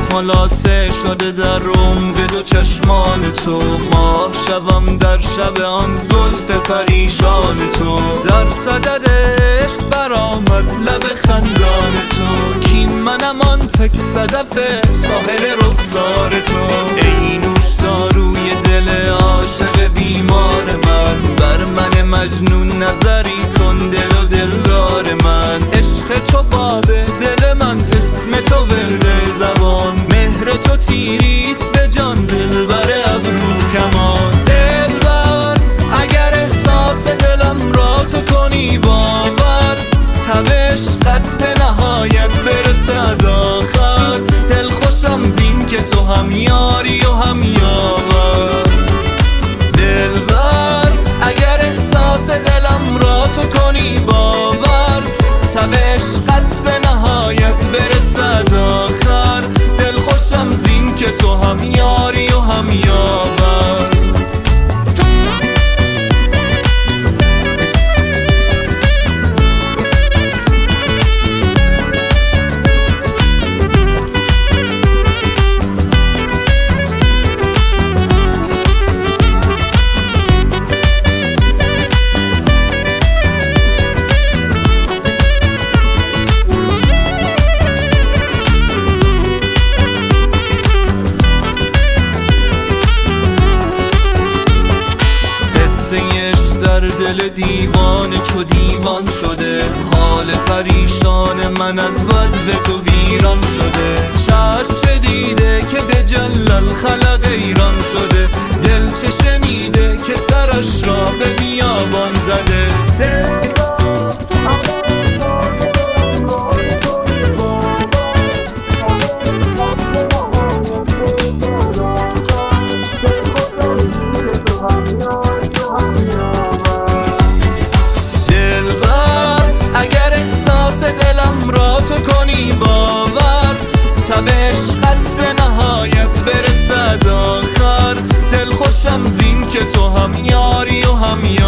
خلاصه شده در عمق دو چشمان تو، ماه شوم در شب آن زلف پریشان تو. در صدد عشق برآمد لب خندان تو، کین منم آن تک صدف ساحل رخسار تو. ای نوشداروی دل عاشق بیمار من، بر من مجنون نظری کن دل و دلدار من. عشق تو باب دل من، اسم تو ورد زبان، مهر تو تیریست به جان، دلبر ابرو کمان. دلبر اگر احساس دلم را تو کنی باور، تب عشقت به نهایت برسد آخر. دل خوشم زین که تو هم یاری و هم یاور. دلبر اگر احساس دلم را تو کنی باور، تب عشقت به نهایت برسد آخر. دل خوشم زین که تو هم یاری و هم یاور. در دل دیوان چو دیوان شده، حال پریشان من از بد تو ویران شده. چشم چه دیده که به جلال خلق ایران شده، دل چه شنیده که سرش را به بیابان زده. باور تب عشقت به نهایت برسد آخر. دل خوشم زین که تو هم یاری و هم